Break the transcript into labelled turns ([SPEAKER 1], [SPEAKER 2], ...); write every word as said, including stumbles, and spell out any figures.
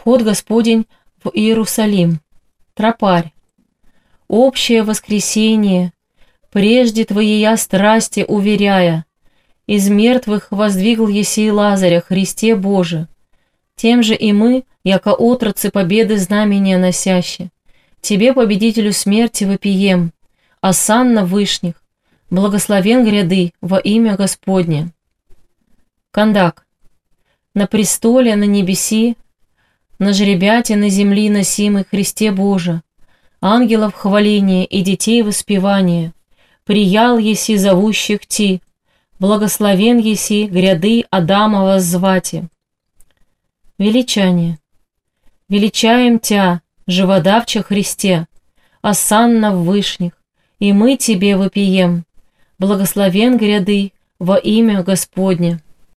[SPEAKER 1] вход Господень в Иерусалим. Тропарь. Общее воскресение, прежде Твоея страсти уверяя, из мертвых воздвигл еси Лазаря, Христе Боже. Тем же и мы, яко отроцы победы знамения носящие, Тебе, победителю смерти, вопием, осанна вышних, благословен гряды во имя Господне. Кандак. На престоле на небеси, на жребяте на земли носимый Христе Боже, ангелов хваление и детей воспевание, приял еси зовущих ти, благословен еси гряды Адама воззвати. Величание. Величаем Тя, живодавче Христе, осанна в вышних, и мы Тебе вопием, благословен гряды во имя Господне.